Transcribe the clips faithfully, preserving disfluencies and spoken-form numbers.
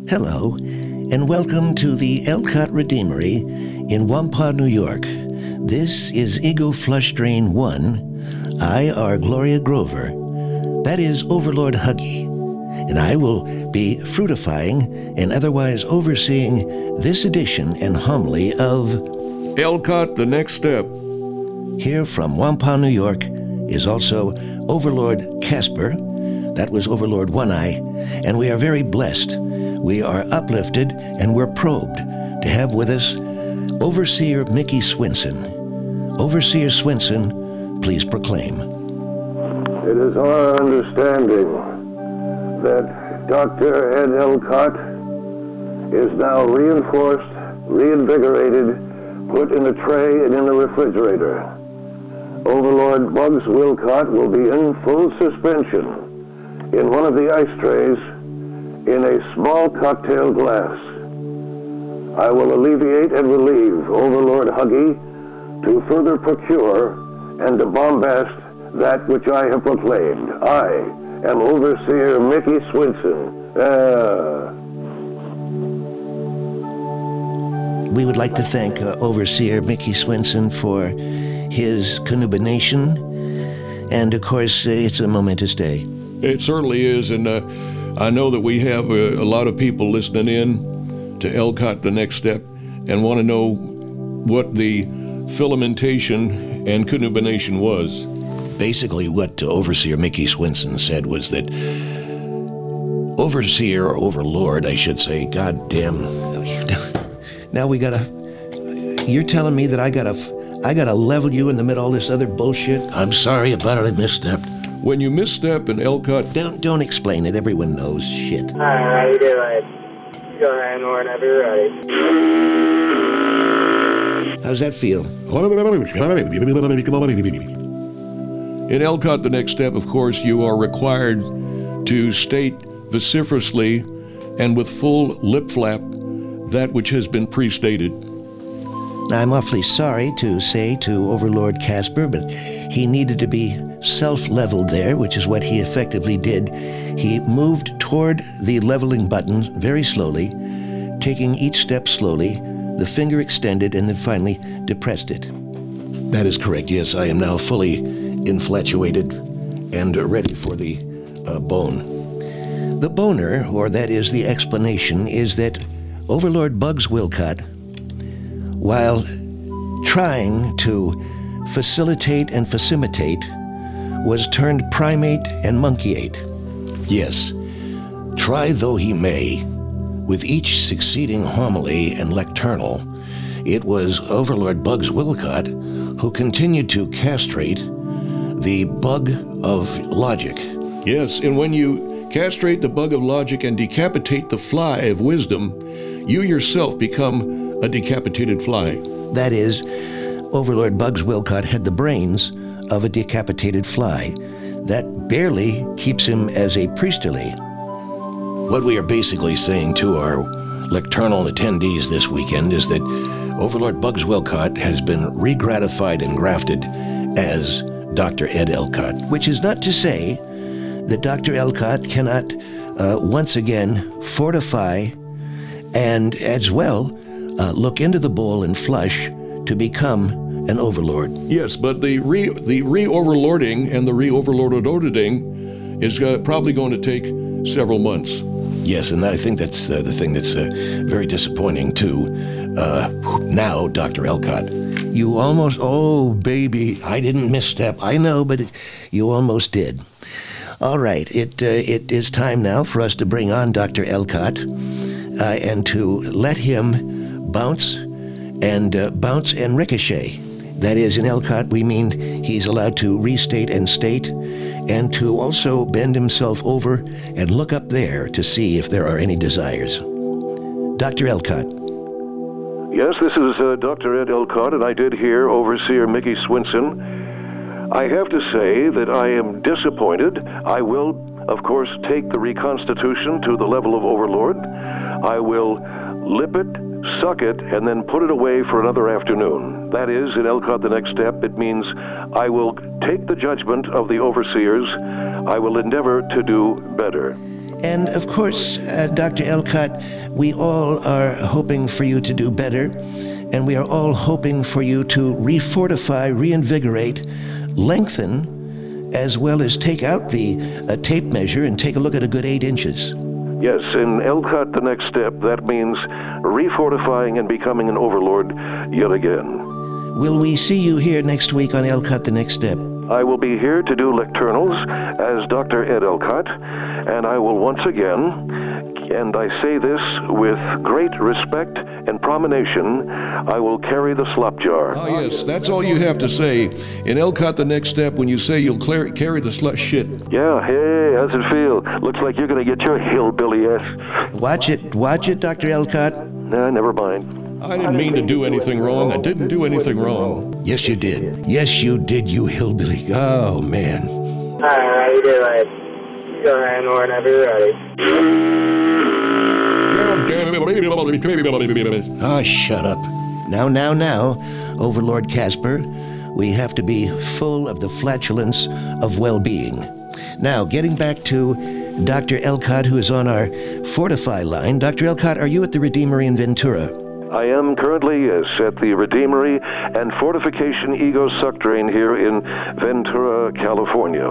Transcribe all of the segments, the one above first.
Hello, and welcome to the Elcott Redeemery in Wampah, New York. This is Ego Flush Drain one. I are Gloria Grover. That is Overlord Huggy. And I will be fruitifying and otherwise overseeing this edition and homily of Elcott, the Next Step. Here from Wampah, New York, is also Overlord Casper. That was Overlord One Eye, and we are very blessed. We are uplifted and we're probed to have with us Overseer Mickey Swinson. Overseer Swinson, please proclaim. It is our understanding that Doctor Ed Elcott is now reinforced, reinvigorated, put in a tray and in the refrigerator. Overlord Bugs Wilcott will be in full suspension in one of the ice trays in a small cocktail glass. I will alleviate and relieve Overlord Huggy to further procure and to bombast that which I have proclaimed. I am Overseer Mickey Swinson. Uh... We would like to thank uh, Overseer Mickey Swinson for his connubiation, and of course, uh, it's a momentous day. It certainly is, and uh, I know that we have a, a lot of people listening in to Elcott, the Next Step, and want to know what the filamentation and connubination was. Basically, what uh, Overseer Mickey Swinson said was that Overseer, or Overlord, I should say, goddamn. Now we gotta. You're telling me that I gotta, I gotta level you in the middle of all this other bullshit? I'm sorry about it. I misstepped. When you misstep in Elcott, don't don't explain it. Everyone knows shit. Hi, how you doing? Go ahead, whenever you're ready. How's that feel? In Elcott, the Next Step, of course, you are required to state vociferously and with full lip flap that which has been pre-stated. I'm awfully sorry to say to Overlord Casper, but he needed to be self-leveled there, which is what he effectively did. He moved toward the leveling button very slowly, taking each step slowly, the finger extended, and then finally depressed it. That is correct, yes. I am now fully infatuated and ready for the uh, bone. The boner, or that is the explanation, is that Overlord Bugs Wilcott, while trying to facilitate and facilitate, was turned primate and monkeyate. Yes, try though he may, with each succeeding homily and lecturnal, it was Overlord Bugs Wilcott who continued to castrate the bug of logic. Yes, and when you castrate the bug of logic and decapitate the fly of wisdom, you yourself become a decapitated fly. That is, Overlord Bugs Wilcott had the brains of a decapitated fly. That barely keeps him as a priestly. What we are basically saying to our lecturnal attendees this weekend is that Overlord Bugs Wilcott has been re-gratified and grafted as Doctor Ed Elcott, which is not to say that Doctor Elcott cannot uh, once again fortify and as well uh, look into the bowl and flush to become an overlord. Yes, but the re the re-overlording and the re-overlording is uh, probably going to take several months. Yes, and I think that's uh, the thing that's uh, very disappointing too. Uh, now, Doctor Elcott, you almost, oh baby, I didn't misstep. I know, but it, you almost did. All right, it uh, it is time now for us to bring on Doctor Elcott uh, and to let him bounce and uh, bounce and ricochet. That is, in Elcott, we mean he's allowed to restate and state, and to also bend himself over and look up there to see if there are any desires. Doctor Elcott. Yes, this is uh, Doctor Ed Elcott, and I did hear Overseer Mickey Swinson. I have to say that I am disappointed. I will, of course, take the reconstitution to the level of Overlord. I will lip it, suck it, and then put it away for another afternoon. That is, in Elcott, the Next Step, it means I will take the judgment of the overseers. I will endeavor to do better. And of course, uh, Doctor Elcott, we all are hoping for you to do better, and we are all hoping for you to refortify, reinvigorate, lengthen, as well as take out the uh, tape measure and take a look at a good eight inches. Yes, in Elcott, the next step, that means refortifying and becoming an overlord yet again. Will we see you here next week on Elcott the Next Step? I will be here to do lecturnals as Doctor Ed Elcott, and I will once again, and I say this with great respect and promenation, I will carry the slop jar. Ah, yes, that's all you have to say. In Elcott the Next Step, when you say you'll clear, carry the slut shit. Yeah, hey, how's it feel? Looks like you're going to get your hillbilly ass. Watch it, watch it, Doctor Elcott. Nah, never mind. I didn't mean to do anything wrong. I didn't do anything wrong. Yes, you did. Yes, you did, you hillbilly. Oh, man. All right, you do it. Go ahead, whenever you're ready. Ah, shut up. Now, now, now, Overlord Casper, we have to be full of the flatulence of well-being. Now, getting back to Doctor Elcott, who is on our Fortify line. Doctor Elcott, are you at the Redeemery in Ventura? I am currently, yes, at the Redeemery and Fortification Ego Suck Drain here in Ventura, California.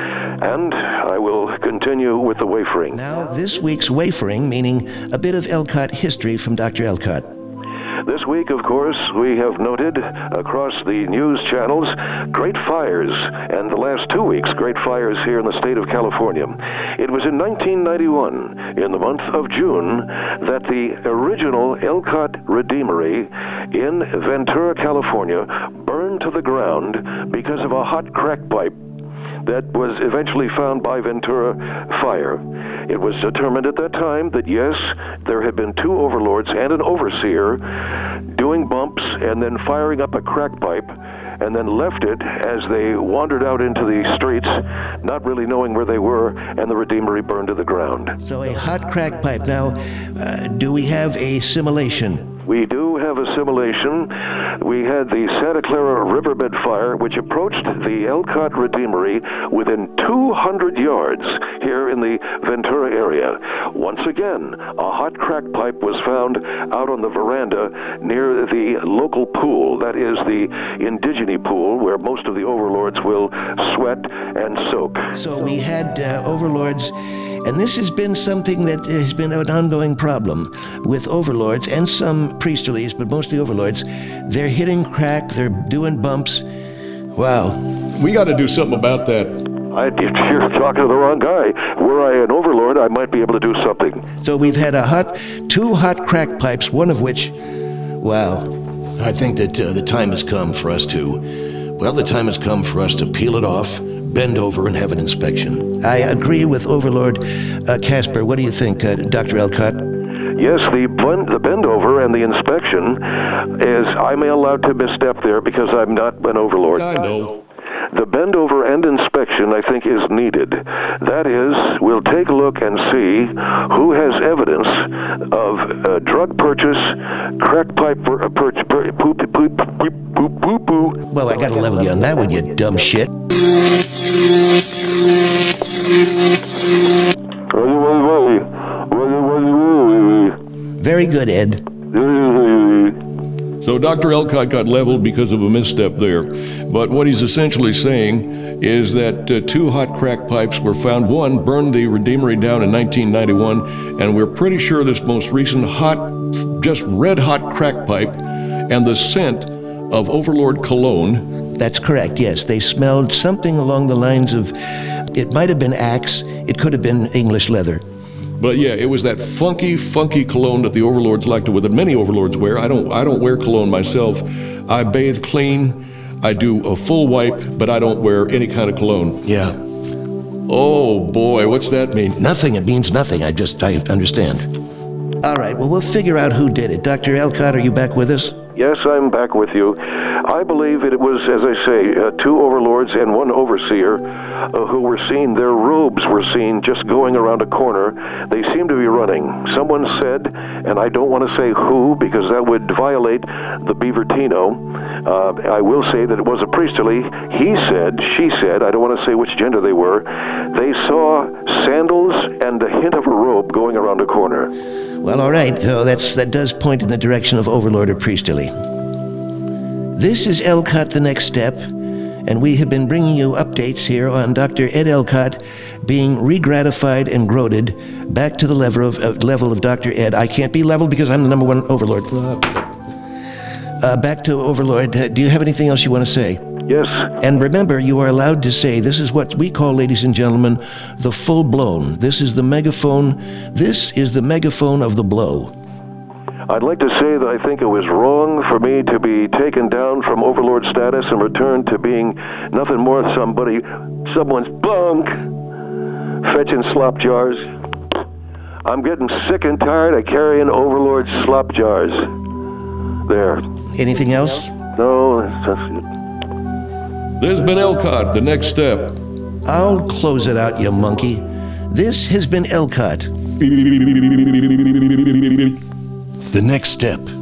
And I will continue with the wafering. Now, this week's wafering, meaning a bit of Elcott history from Doctor Elcott. This week, of course, we have noted across the news channels great fires, and the last two weeks, great fires here in the state of California. It was in nineteen ninety-one, in the month of June, that the original Elcott Redeemery in Ventura, California, burned to the ground because of a hot crack pipe that was eventually found by Ventura Fire. It was determined at that time that, yes, there had been two overlords and an overseer doing bumps and then firing up a crack pipe, and then left it as they wandered out into the streets, not really knowing where they were, and the Redeemery burned to the ground. So a hot crack pipe. Now, uh, do we have a simulation? We do have a simulation. We had the Santa Clara Riverbed fire, which approached the Elcott Redeemery within two hundred yards here in the Ventura area. Once again, a hot crack pipe was found out on the veranda near the local pool. That is the Indigene pool, where most of the overlords will sweat and soak. So we had uh, overlords, and this has been something that has been an ongoing problem with overlords and some priestlies, but mostly overlords. They're hitting crack, they're doing bumps. Wow. We got to do something about that. I, you're talking to the wrong guy. Were I an overlord, I might be able to do something. So we've had a hot, two hot crack pipes, one of which, wow, I think that uh, the time has come for us to, well, the time has come for us to peel it off, bend over, and have an inspection. I agree with Overlord uh, Casper. What do you think, uh, Doctor Elcott? Yes, the blend, the bend over and the inspection is, I'm allowed to misstep there because I'm not an overlord. I know. The bend over and inspection, I think, is needed. That is, we'll take a look and see who has evidence of uh, drug purchase, crack pipe per, per, per, poop, poop, poop, poop, poop, poop, poop. Well, I gotta level you on that one, you dumb shit. Very good, Ed. So Doctor Elcott got leveled because of a misstep there. But what he's essentially saying is that uh, two hot crack pipes were found. One burned the Redeemery down in nineteen ninety-one, and we're pretty sure this most recent hot, just red hot crack pipe and the scent of Overlord cologne. That's correct, yes. They smelled something along the lines of, it might have been Axe, it could have been English leather. But yeah, it was that funky, funky cologne that the overlords like to wear, that many overlords wear. I don't I don't wear cologne myself. I bathe clean. I do a full wipe, but I don't wear any kind of cologne. Yeah. Oh boy, what's that mean? Nothing, it means nothing. I just, I understand. All right, well, we'll figure out who did it. Doctor Elcott, are you back with us? Yes, I'm back with you. I believe it was, as I say, uh, two overlords and one overseer uh, who were seen, their robes were seen just going around a corner. They seemed to be running. Someone said, and I don't want to say who because that would violate the Beavertino, uh, I will say that it was a priestly. He said, she said, I don't want to say which gender they were, they saw sandals and a hint of a robe going around a corner. Well, all right, so that's, that does point in the direction of Overlord or Priestily. This is Elcott The Next Step, and we have been bringing you updates here on Doctor Ed Elcott being re-gratified and groated back to the level of, uh, level of Doctor Ed. I can't be leveled because I'm the number one Overlord. Uh, back to Overlord. Uh, do you have anything else you want to say? Yes. And remember, you are allowed to say, this is what we call, ladies and gentlemen, the full-blown. This is the megaphone. This is the megaphone of the blow. I'd like to say that I think it was wrong for me to be taken down from Overlord status and returned to being nothing more than somebody, someone's bunk, fetching slop jars. I'm getting sick and tired of carrying Overlord slop jars. There. Anything else? No, that's, that's it. There's been Elcott, The Next Step. I'll close it out, you monkey. This has been Elcott. The Next Step.